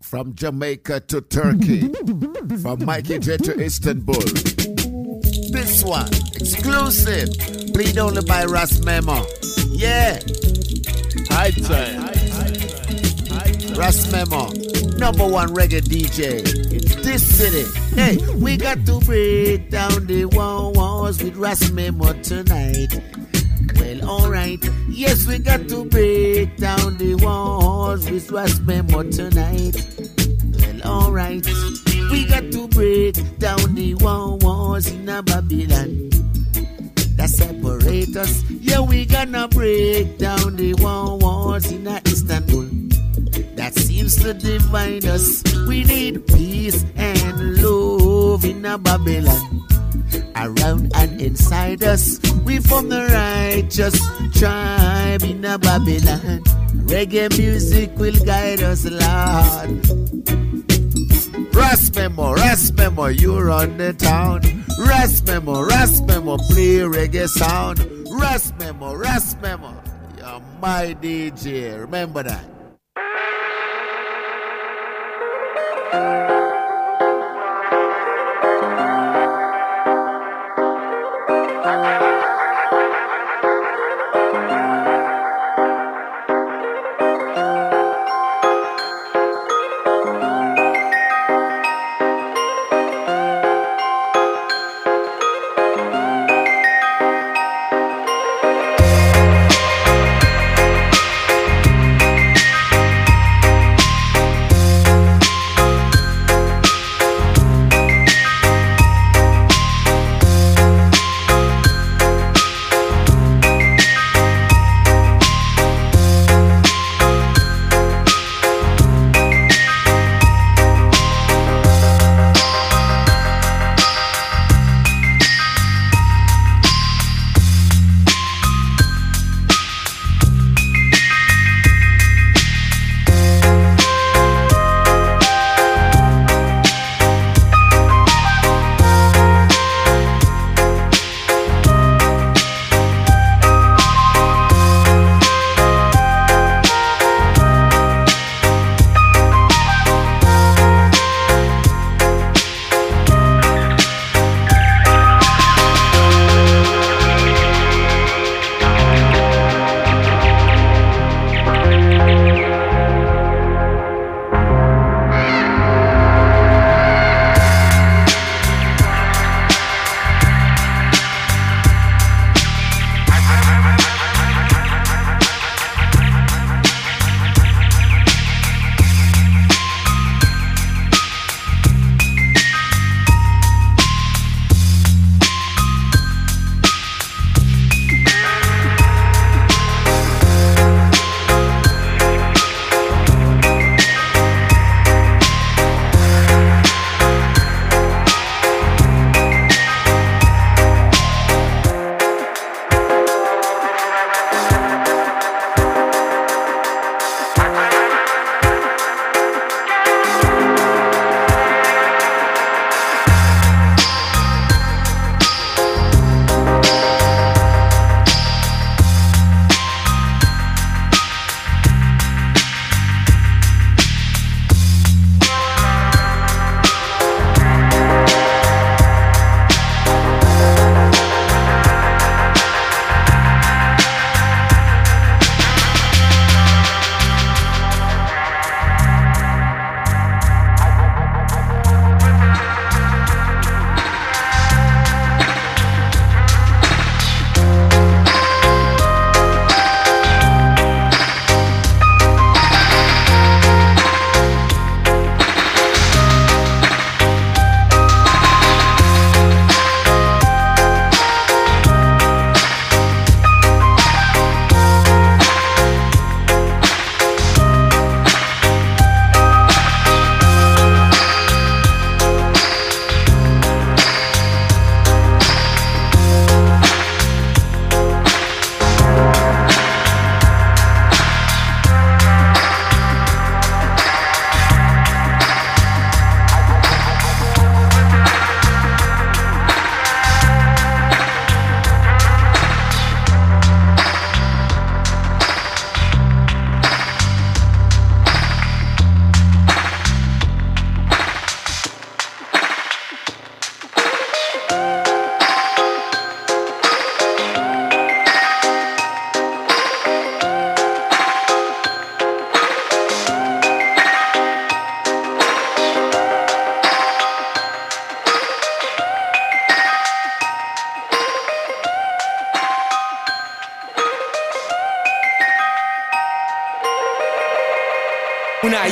From Jamaica to Turkey, from Mikey J to Istanbul. This one, exclusive, played only by Ras Memo. Yeah. High time. Ras Memo, #1 reggae DJ in this city. Hey, we got to break down the walls with Ras Memo tonight. Well, alright. Yes, we got to break down the walls with Ras Memo tonight. Well, alright. We got to break down the walls in a Babylon that separate us. Yeah, we gonna break down the walls in a Istanbul that seems to divide us. We need peace and love in a Babylon around and inside us. We from the righteous tribe in a Babylon. Reggae music will guide us, Lord. Ras Memo, you run the town. Ras Memo, play reggae sound. Ras Memo, you're my DJ. Remember that.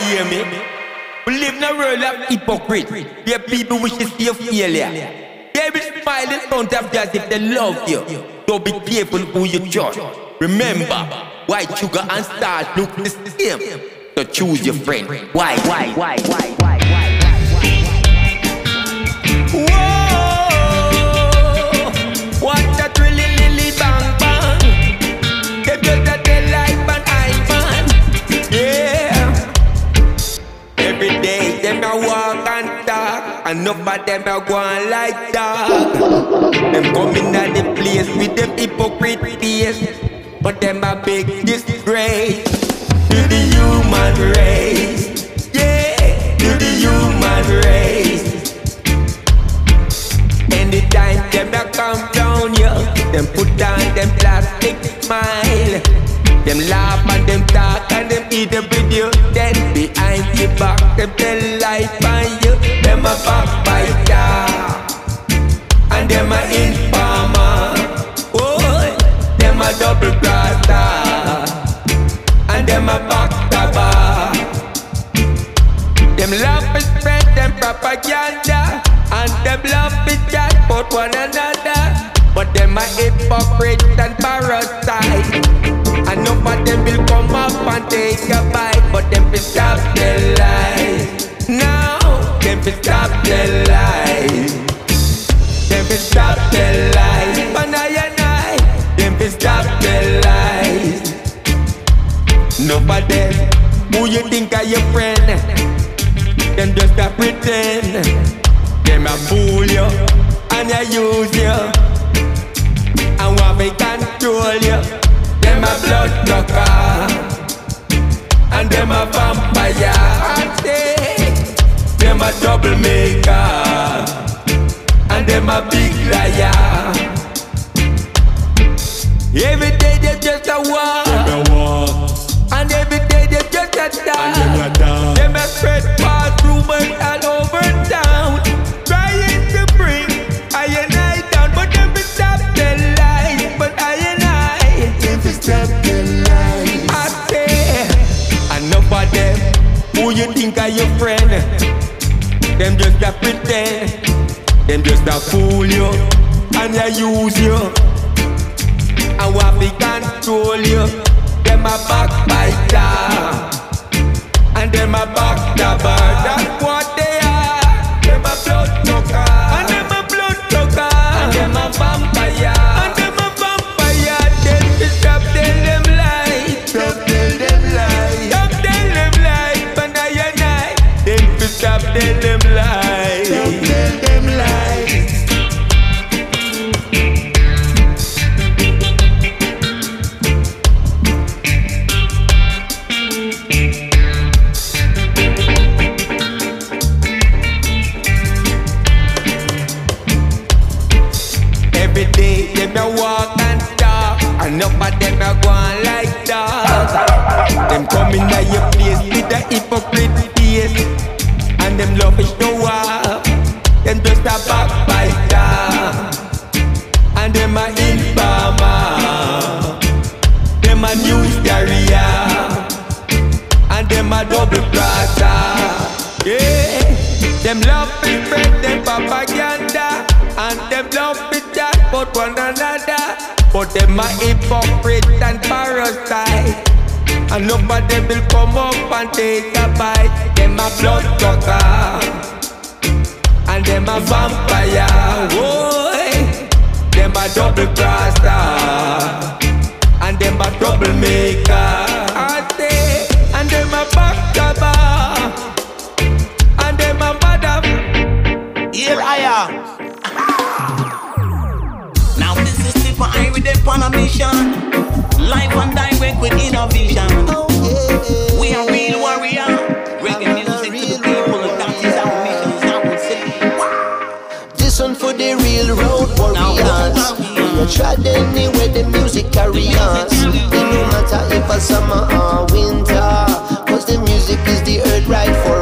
hear me? We live in a world of hypocrite. There are people wish to see a failure. They will smile in front of you as if they love you. So be careful who you judge. Remember, white sugar and salt look the same. So choose your friend. Why? Whoa, what a thrilling lily bang bang. They just a tell life and I man. Yeah. Every day them a walk and talk, and enough of them a go on like dog. Them coming at the place with them hypocrite face, but them a big disgrace to the human race. Yeah, to the human race. Anytime them a come down, yeah, them put on them plastic smile. Them laugh and them talk and them eat up with you. Then behind your back, them tell life on you. Them a backbiter and them a informer. Oh, them a double crosser and them a backstabber. Them love to spread them propaganda and them love to chat about one another. But them a hypocrite and parasite. And none of them will come up and take a bite. But them will stop their life. Now, them will stop their life. Them will stop their life. And I, them will stop their life. None of them, who you think are your friend? Them just a pretend. Them a fool you and you use you and want me control you. Them a blood sucker and them a vampire. I say them a troublemaker and them a big liar. Every day they just a war, and every day they just a talk. Them a spread false rumors all over town, trying to bring I and I down, but them will stop their life. But I and I, them will stop their life. I say, enough of them. Who you think are your friend? Them just a pretend. Them just a fool you and they use you and want to control you. Them a backbiter and them a backstabber. That's what they are. Them a blood sucker and them a blood sucker and them a vampire and them a vampire. Then to stop tell them lies, stop tell them lies, stop tell them lies. And I, then to stop tell them lies, stop tell them lies. Every day them a walk and talk, and enough of them a go on like that. Them coming at your place with a hypocrite face, and them love to show up. Them just a backbiter, and them a informer. Them a news carrier, and them a double crosser. Yeah, them love to spread them propaganda, and them love to chat about one another. But them a hypocrite and parasite, and none of them will come up and take a bite. Them a blood sucker and them a vampire. Boy, them a double crosser and them a troublemaker. I say, and them a backstabber and them a mother. Here I am. Now this is Steve I with them on a mission. Live and direct with innovation. We are real warrior. Reggae music to the people. That is our mission, I would say. This one for the real road warriors. We are tread anywhere the music carry us. It no matter if a summer or winter, cause the music is the earth right for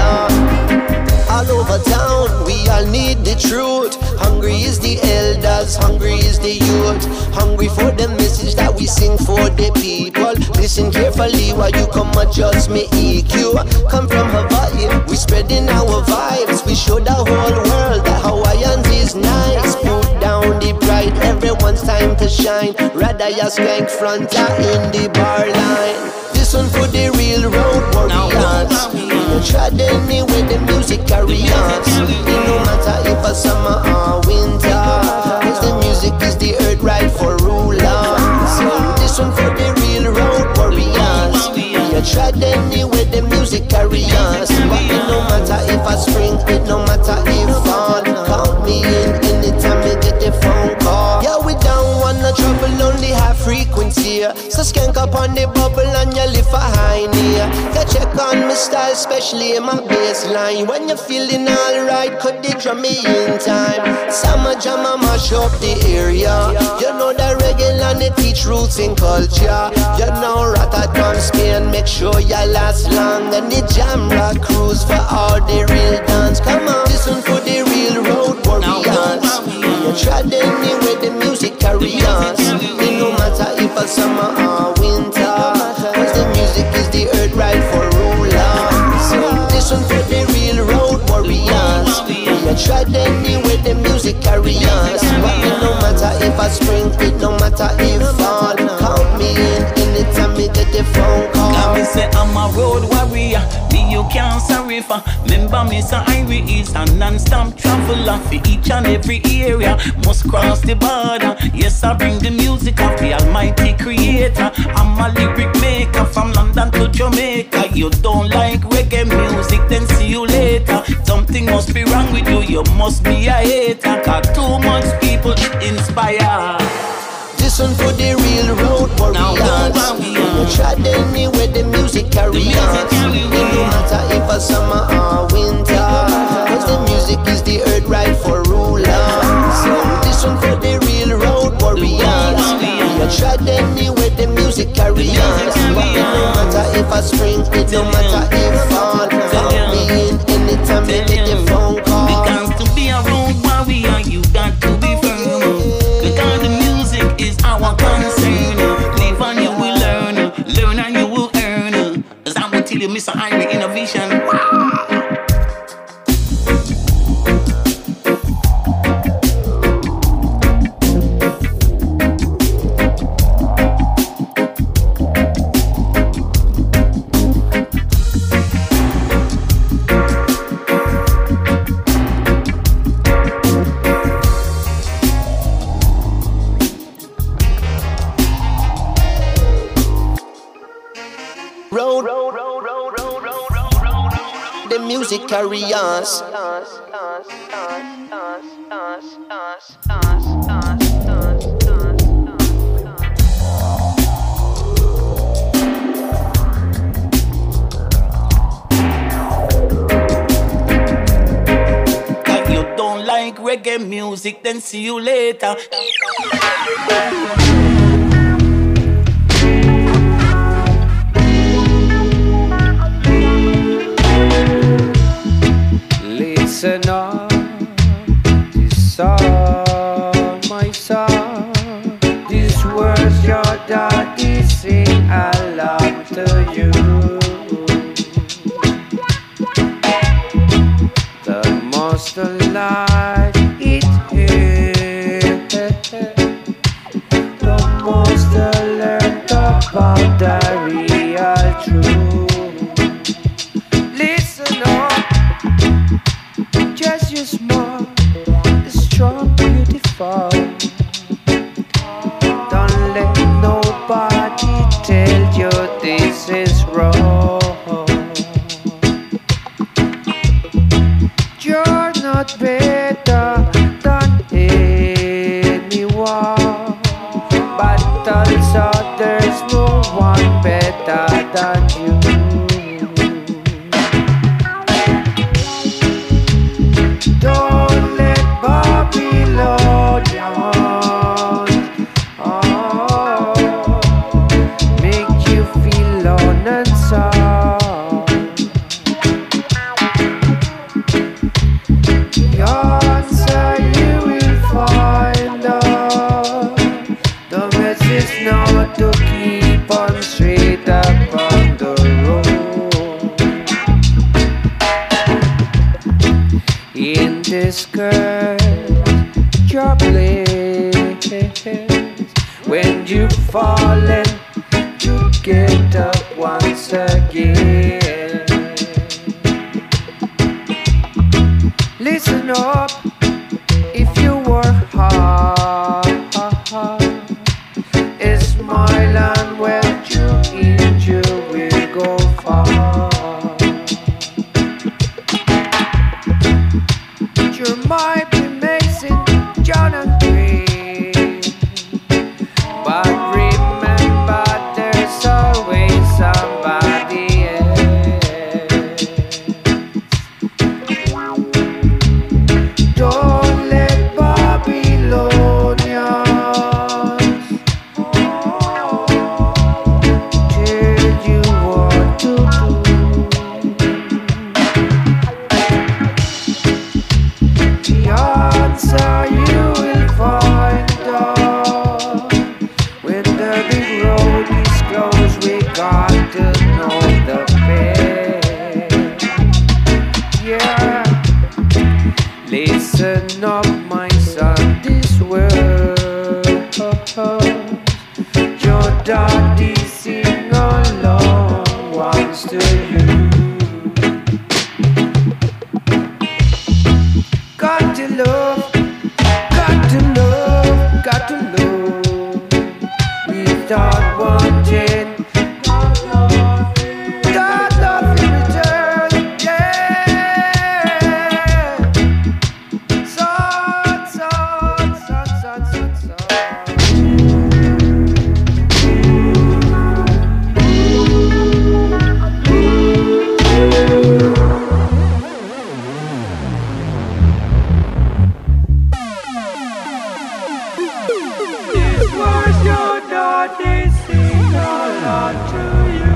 ruler. All over town, we all need the truth. Hungry is the elders Cause hungry is the youth, hungry for the message that we sing for the people. Listen carefully while you come adjust me EQ. Come from Hawaii, we spreading our vibes. We show the whole world that Hawaiians is nice. Put down the pride, everyone's time to shine. Rather ya skank fronter in the bar line. This one for the real road warriors. No tread anywhere the music carry on. It no matter if a summer or winter, cause the music is the earth right for rulers. This one for the real road warriors. You tread anywhere the music carry on. But it no matter if I spring, it no matter if fall. Count me in anytime you get the phone call. Yeah, we don't want no trouble, only high frequency. So skank up on the bubble and you lift a high near. You check on my style, especially in my bassline. When you're feeling alright, cut the drum in time. Summer jam and mash up the area. You know the reggae and they teach roots in culture. You know Rotterdam, Spain, make sure you last long. And the jam rock cruise for all the real dance. Come on, this one for the real road warriors. You tread anywhere the music carry on. It no matter if a summer or winter, cause the music is the earth right for rulers. This one for the real road warriors. You tread anywhere the music carry on. But it no matter if I spring, it no matter if fall. Count me in anytime you get the phone call. Now me say I'm a road warrior, me you can't sorry for. Remember me say Irie is a non-stop traveler. For each and every area, must cross the border. Yes, I bring the music of the almighty creator. I'm a lyric maker from London to Jamaica. You don't like reggae music, then see you later. Something must be wrong with you, you must be a hater. Cause too much people inspire. This one for the real road warriors. You tread anywhere the music carry on. It no matter if a summer or winter, cause the music is the earth right for rulers. This one for the real road warriors. You tread anywhere the music carry on. But it no matter if I spring, it no matter if fall. Count me in anytime you get the phone call. Because to be a road warrior, you got to be firm. Because the music is our concern. Live and you will learn, learn and you will earn. As I will tell you, Mr. Irie Innovation. The music carry on. If you don't like reggae music, then see you later. Listen up, this song, my song. These words your daddy sing along to you. The most alive it here. The most alert about the real truth. Listen up. Just use more, strong, beautiful. Don't let nobody tell you this is wrong. You're not better than anyone, but also there's no one better than you. Don't let Babylon make you feel unanswered. Your answer skirt your bliss. When you fallen, you get up once again. Listen up, if you work hard, a smile and well you injure will go far. You might be missing John and Green, but remember there's always somebody else. Don't let Babylonians tell you what to do. The answer you will find out when the big road is closed. We got to know the pain. Yeah, listen up, my son. This world, your daddy sing along once to you. Got to love, got to love, got to love without wanting that love in return. Yeah. Son, son, son, son, son, son. This was your daddy sing along to you.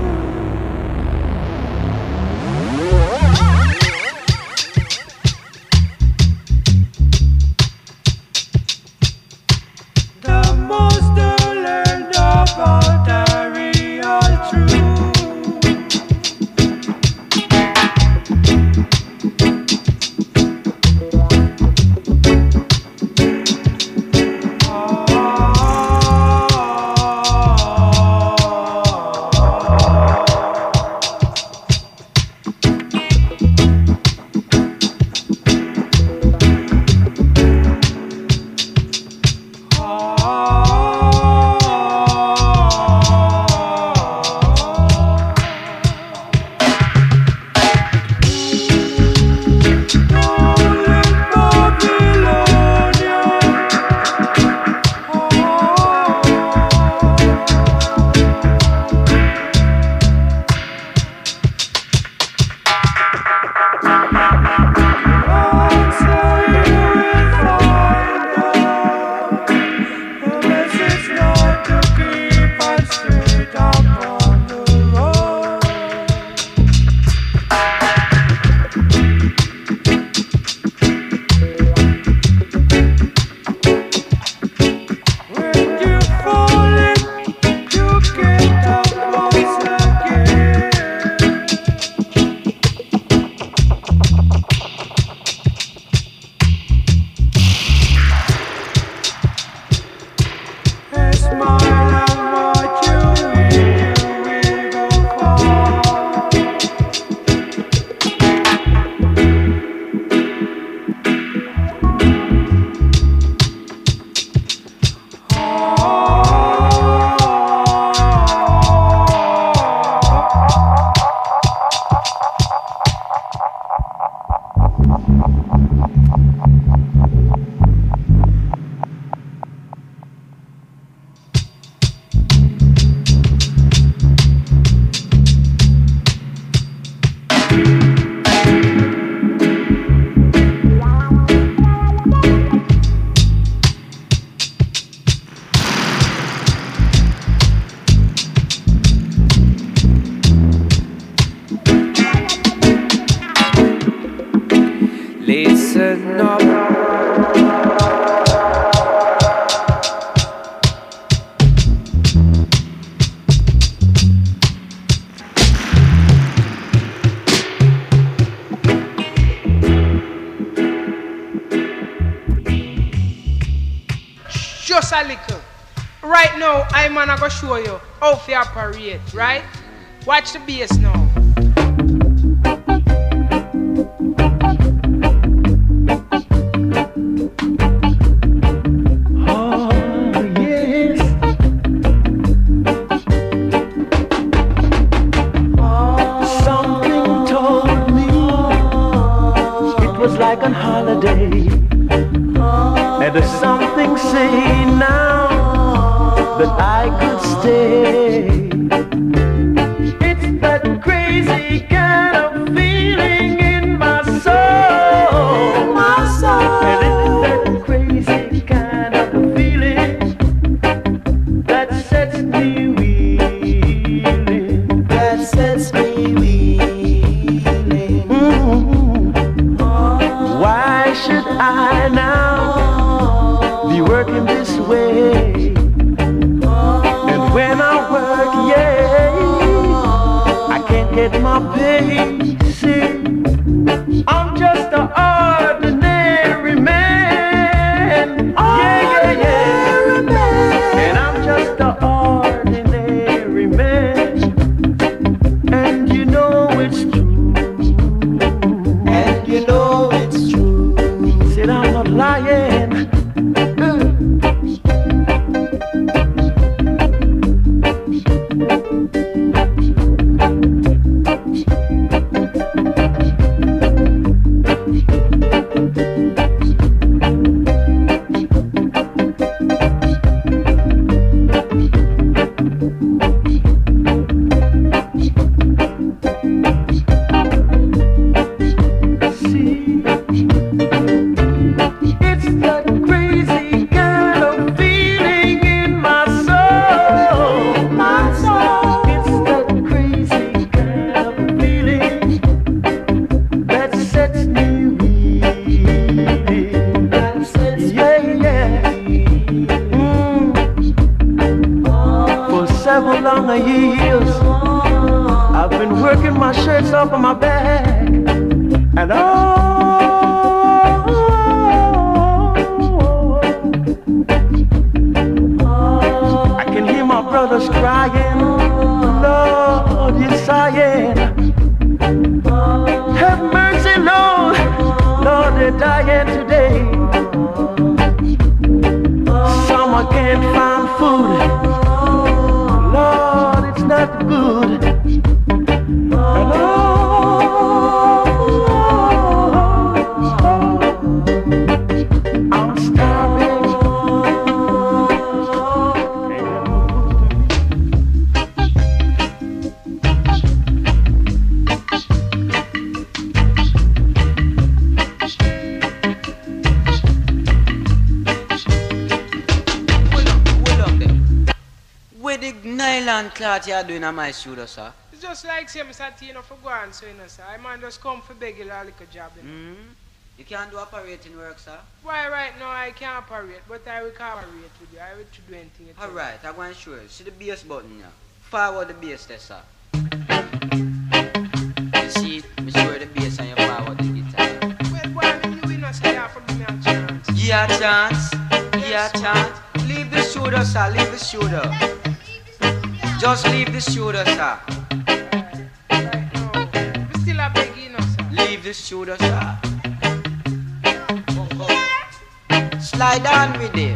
The most they learned about the real truth. Listen up. just a little. Right now, I'm gonna go show you how to operate, right? Watch the bass now. Like on holiday, and there's something saying now that I could stay. It's that crazy kind of feeling in my soul, and it's that crazy kind of feeling that sets me reeling, that sets me reeling. Why should I now be working this way? And when I work, yeah, I can't get my pay. See, I'm just an ordinary man. Yeah, yeah, yeah. And I'm just an ordinary man. And you know it's true. And you know it's true. Said I'm not lying. Years I've been working my shirts off of my back, and I can hear my brothers crying, Lord, you're sighing. Have mercy, Lord, Lord, they're dying today. Some I can't find food. Lord, it's not good. I'm starving. Nylon cloth you are doing on my studio, sir? It's just like say, Mr. T, for go on, so, sir. I man just come for beg you a little job, You can't do operating work, sir? Why, right now, I can't operate, but I will cooperate with you. I will do anything you tell me. Alright, I'm going to show you. See the bass button here? Forward the bass there, sir. You see it? I'm sure the bass and you forward the guitar. Well, boy, I mean, you will not say that for give me a chance. Yeah, chance. Yeah, chance. Leave the studio, sir. Leave the studio. Just leave the studio, sir. Right now. We still a begging, sir. Leave the studio, sir. Slide on with him.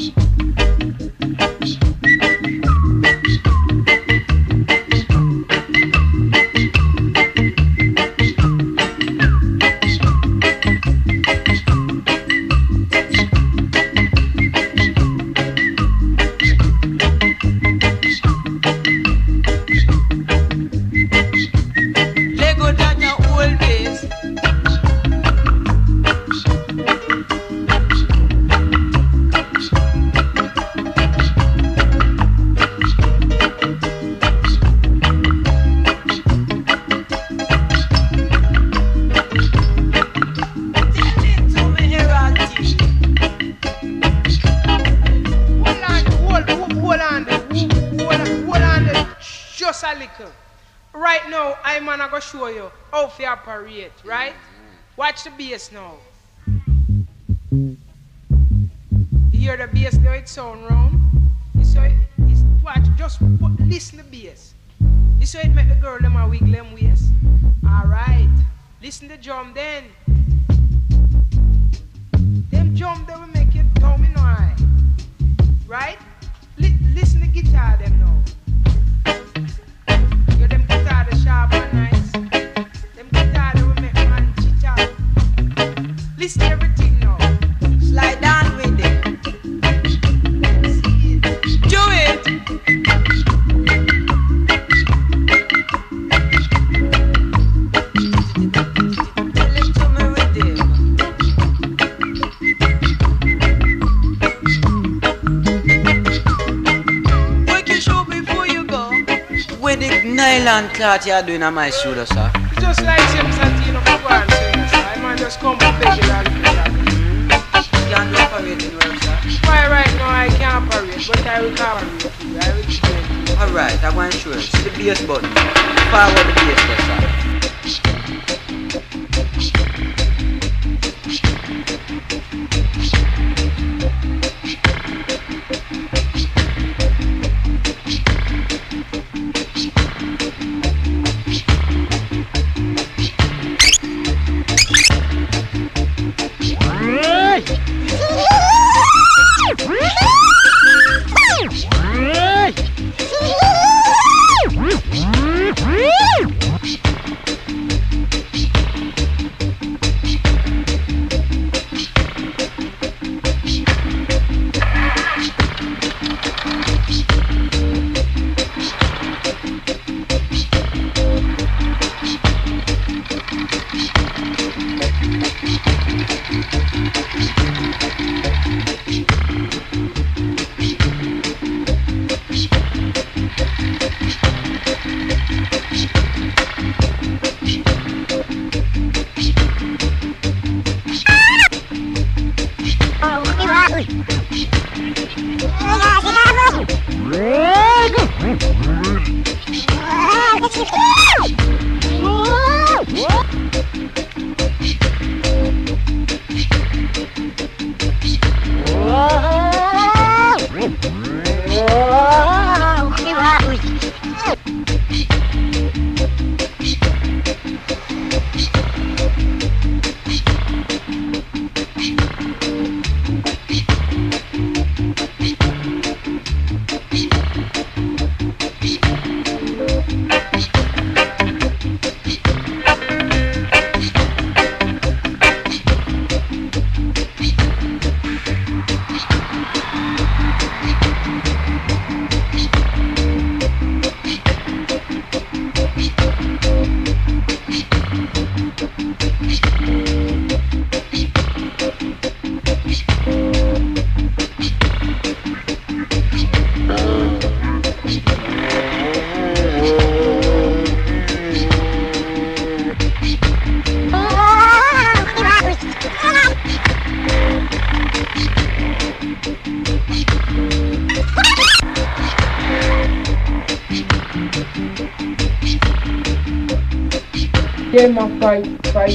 Right now, I'm gonna go show you how to operate, right? Watch the bass now. hear the bass though it sound round. So watch, just listen to the bass. This way it make the girl them a wiggle them waist. Alright. Listen to the drum then. Them drum they will make you dumb in eye. Right? Listen to the guitar them now. You them guitar the sharp and nice. Them guitar they will make man chit out. Listen to everything now. Slide down with it. See it. Do it. Tell it to me with him. Break your shoe before you go. With the nylon cloth you're doing on my shoulder, sir. It's just like Jim Santino for one saying, sir. I might just come and beg you and do that. You can't do operating work, sir. Why right now I can't operate, but I will operate for you. I will train you. Alright, I'm going to show you. See the bass button. Forward the bass there, sir. Them a fight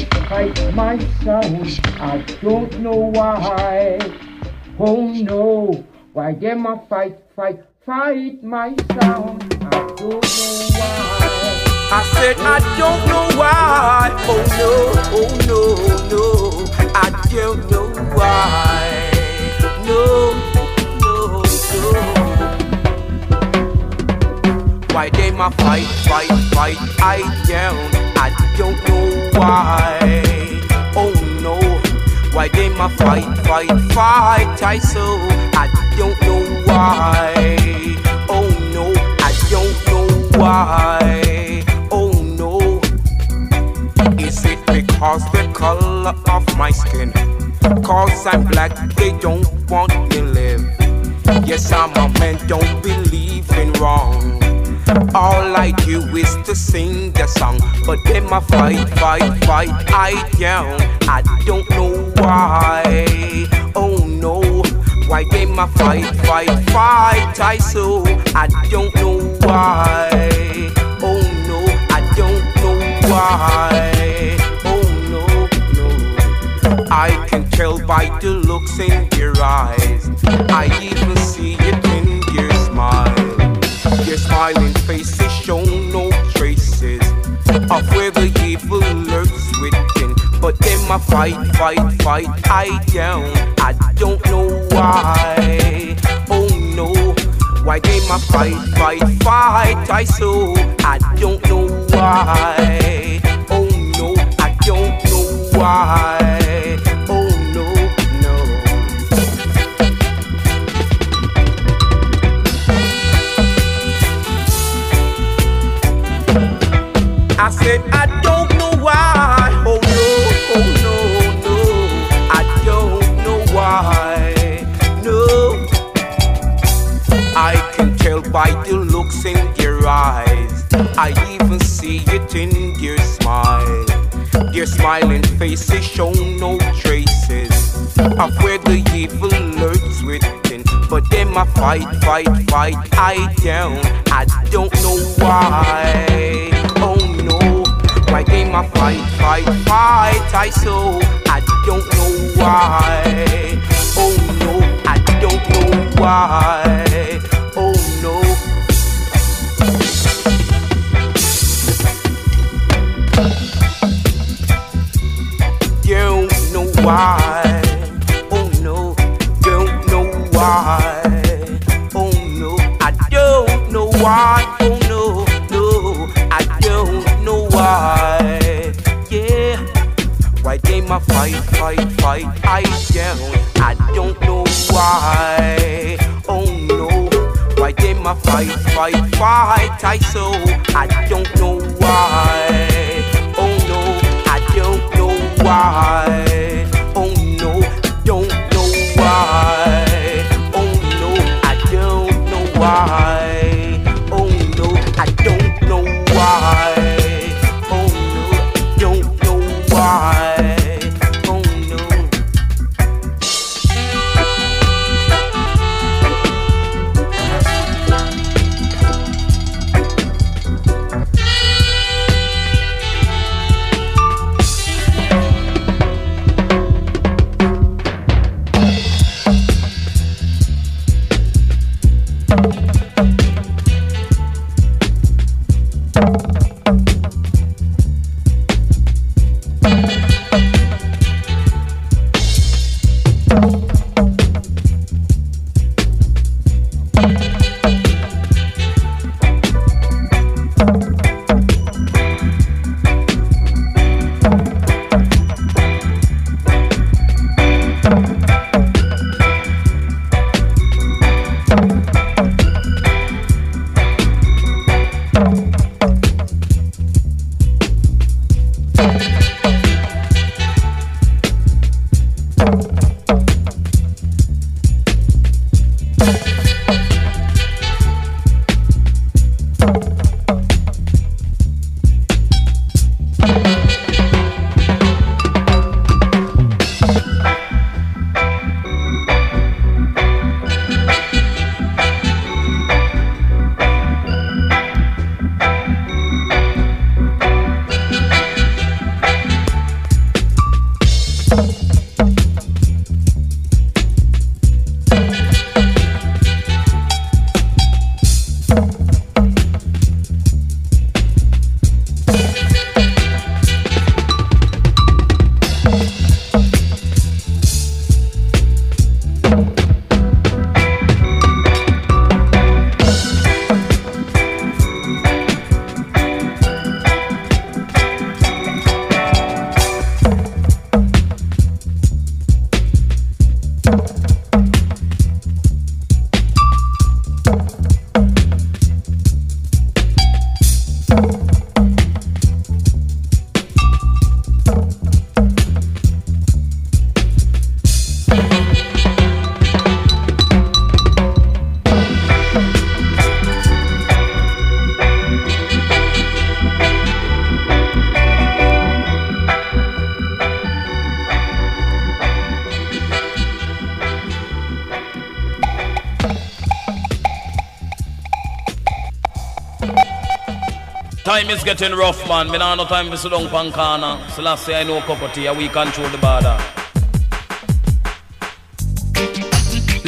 my sound. I don't know why. Oh no, why them a fight my sound. I don't know why. I said I don't know why. Oh no, I don't know why. No. Why they ma fight, I don't know why. Oh no, why they ma fight, I so I don't know why. Oh no, I don't know why. Oh no, is it because the color of my skin? Cause I'm black, they don't want me live. Yes, I'm a man, don't believe in wrong. All I do is to sing the song, but them a fight, I down. I don't know why. Oh no, why them a fight, I so I don't know why. Oh no, I don't know why. Oh no. I I can tell by the looks in your eyes. I even see it in your smile. Your smiling faces show no traces of where the evil lurks within. But then my fight, I down. I don't know why. Oh no, why they my fight, I so. I don't know why. Oh no, I don't know why. Oh no, no. I said I don't know why. Oh no, I don't know why. No, I can tell by the looks in your eyes. I even see it in your smile. Your smiling faces show no traces of where the evil lurks within. But then my fight, I down. I don't know why. Oh no, why they my fight, I so. I don't know why. Oh no, I don't know why. Oh no. Don't know why. Oh no, don't know why. Oh no, I don't know why. Oh no, no, I don't know why. Yeah, why they my fight, I down. I don't know why. Oh no, why they my fight, I so. I don't know why. Oh no, I don't know why. Oh no, don't know why. Oh no, I don't know why. Oh no, I don't know why. Oh no, don't know why. Oh no. Time is getting rough, man. Me nah no time for sit down pan corner. So last say I know cup of tea, we control the border.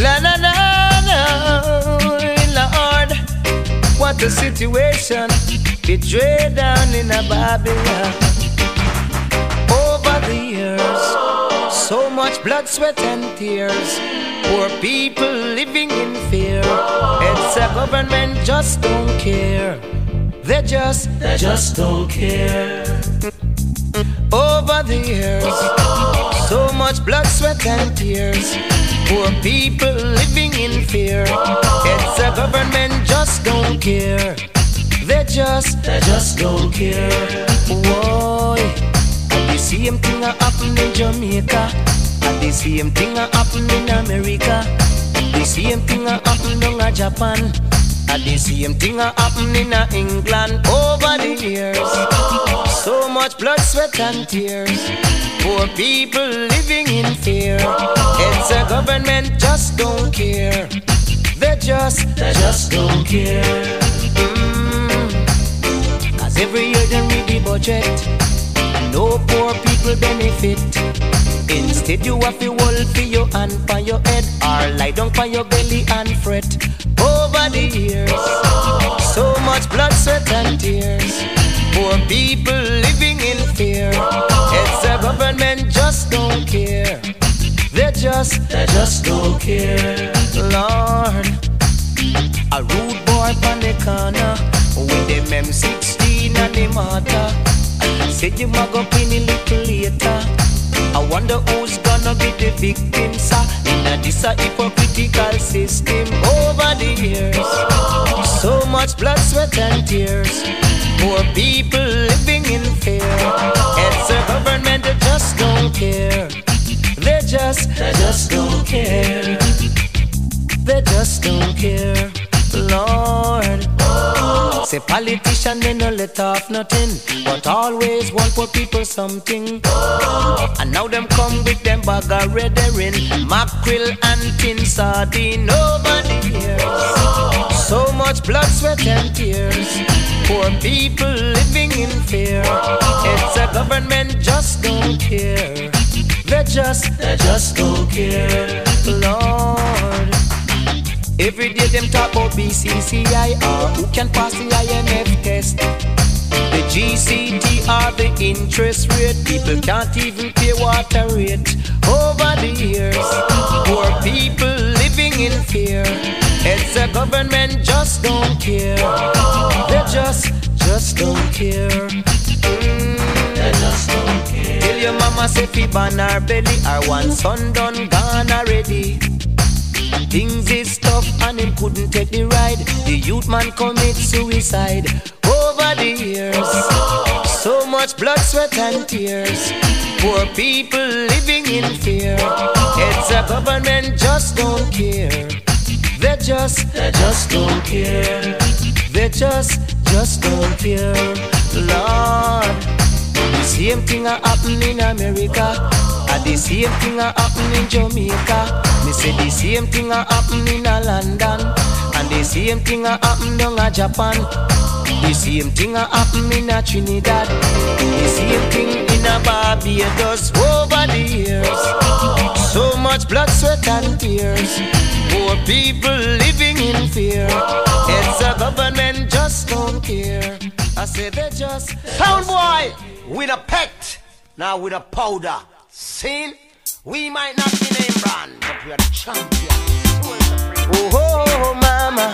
La la la la, Lord, what a situation. Betrayed down in a Babylon. Over the years, so much blood, sweat and tears. Poor people living in fear. It's a government just don't care. They just don't care. Over the years, so much blood, sweat and tears. Poor people living in fear. It's a government just don't care. They just don't care. Boy, the same thing a happen in Jamaica, and the same thing a happen in America. The same thing a happen in Japan, and the same thing a happen in England. Over the years, so much blood, sweat and tears. Poor people living in fear. It's a government just don't care. They just don't care. Cause every year they read the budget, no poor people benefit. Instead you have to hold for your hand for your head, or lie down for your belly and fret. Over the years, so much blood, sweat and tears. Poor people living in fear. It's a government just don't care. They just don't care. Lord, a rude boy on the corner with them M16 and the motor. Said you mag up in a little later. I wonder who's gonna be the victim, sir, in this hypocritical system. Over the years, so much blood, sweat and tears. Poor people living in fear. It's a government that just don't care. They just don't care. They just don't care. Lord, say politician they no let off nothing, but always want for people something. And now them come with them bag of red herring, mackerel and tin sardine. Over the years, so much blood, sweat and tears. Poor people living in fear. It's a government just don't care. They just don't care. Lord, every day them talk about BCCI or who can pass the IMF test. The GCT or the interest rate, people can't even pay water rate. Over the years, poor people living in fear. It's a government just don't care. They just don't care. They just don't care. Tell your mama say fi ban her belly, or one son done gone already. Things is tough and him couldn't take the ride. The youth man commit suicide. Over the years, so much blood, sweat and tears. Poor people living in fear. It's a government just don't care. They just don't care. They just don't care. Lord, the same thing a happen in America, and the same thing a happen in Jamaica. Me say the same thing a happen in London, and the same thing a happen down a Japan. The same thing a happen in a Trinidad. The same thing in a Barbados. Over the years, so much blood, sweat and tears. Poor people living in fear. It's a government just don't care. I say they just. Sound boy with a pet, now with a powder. Seen? We might not be name brand, but we are the champions. Oh, mama.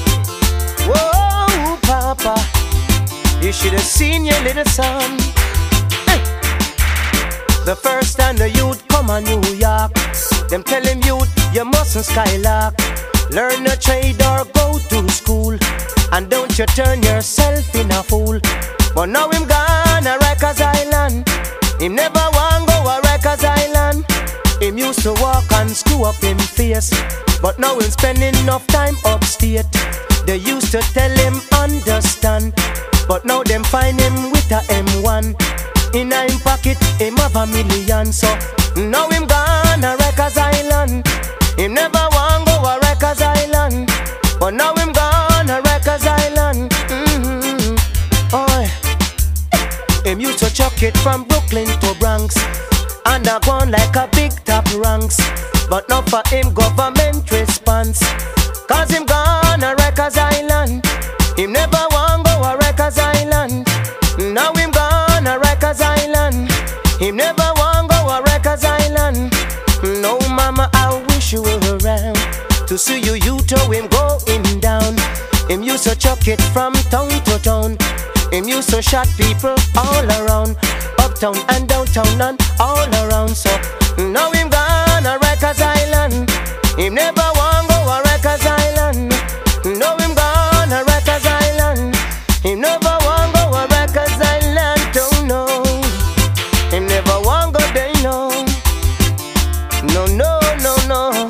Whoa, papa. You should have seen your little son. Hey. The first time the youth come on New York, them tell him youth, you mustn't skylark. Learn a trade or go to school, and don't you turn yourself in a fool. But now him gone a Rikers Island. Him never want go a Rikers Island. Him used to walk and screw up him face, but now him spending enough time upstate. They used to tell him understand, but now them find him with a M1. In a him pocket, him have $1 million. So now him gone a Rikers Island. Him never want go a Rikers Island, but now him gone a Rikers Island. Him used to chuck it from Brooklyn to Bronx, and I gone like a big top ranks. but not for him government response. Cause him gone a Rikers Island. Him never want go a Rikers Island. Now him gone a Rikers Island. Him never want go a Rikers Island. No mama, I wish you were around to see you how him going down. Him used to chuck it from town to town. Him used to shot people all around, uptown and downtown and all around. So now him gone a Rikers Island. Him never want go a Rikers Island. Now him gone a Rikers Island. Him never want go a Rikers Island. Don't know. Him never want go there, no. No, no, no, no.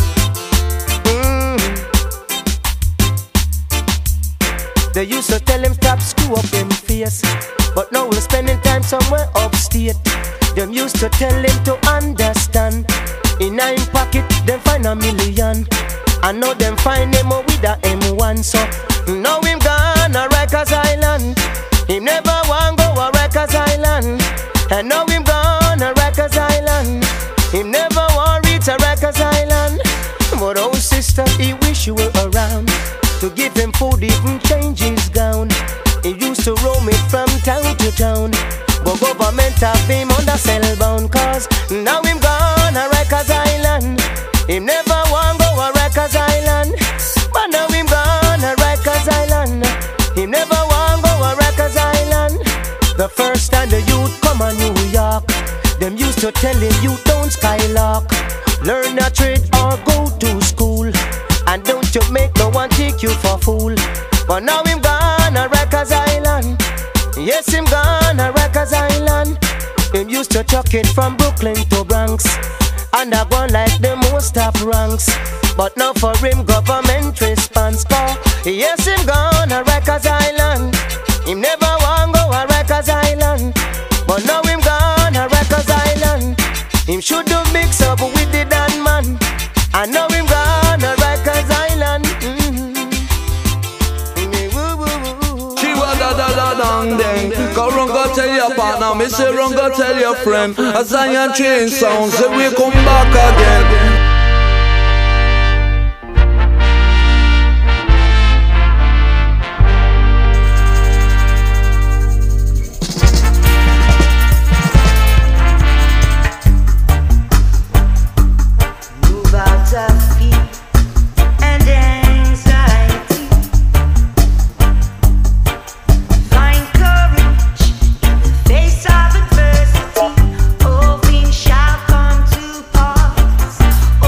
They used to tell him stop screw up him face, but now we're spending time somewhere upstate. Them used to tell him to understand. In a him pocket, them find $1 million. I know them find him with a M1. So now him gone a Rikers Island. Him never want go a Rikers Island. And now him gone a Rikers Island. Him never want reach a Rikers Island. But oh sister, he wish you were around to give him food, even change his gown. He used to roam it from town to town, but government have him under cellbound. Cause now him gone a Rikers Island. Him never want go a Rikers Island. But now him gone a Rikers Island. Him never want go a Rikers Island. The first time the youth come a New York, them used to tell him you don't skylark. Learn a trade or go to school, and don't you make no one take you for fool. But now him gone a Rikers Island. Yes, him gone a Rikers Island. Him used to chuck it from Brooklyn to Bronx, and I gone like the most top ranks. But now for him government response. Cause yes, him gone a Rikers Island. Him never want go a Rikers Island. But now him gone a Rikers Island. Him should do mix up with the Dan man. I know him gone a Rikers Island. She was da dang dang. Go run, go tell your partner. Me say run, go tell your friend. A Zion train sound, say we come back again. Face of adversity, all things shall come to pass.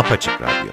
Project Radio.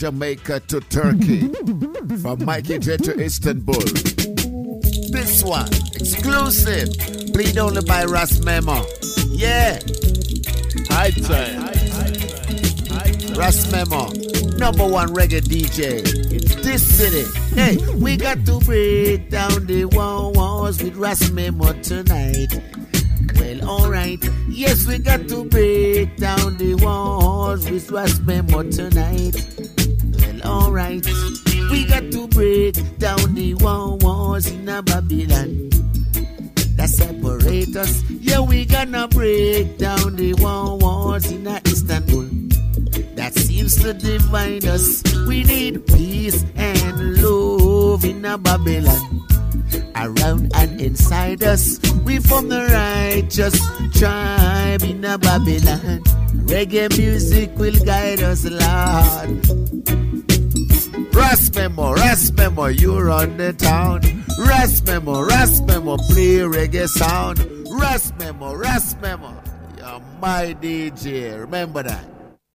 Jamaica to Turkey, from Mikey J to Istanbul. This one, exclusive, played only by Ras Memo. Yeah. High time. Ras Memo, #1 reggae DJ in this city. Hey, we got to break down the walls with Ras Memo tonight. Well, alright. Yes, we got to break down the walls with Ras Memo tonight. Well, alright. We got to break down the walls in a Babylon that separate us. Yeah, we gonna break down the walls in a Istanbul that seems to divide us. We need peace and love in a Babylon around and inside us. We from the righteous tribe in a Babylon. Reggae music will guide us, Lord. Ras Memo, you run the town. Ras Memo, play reggae sound. Ras Memo, you're my DJ. Remember that.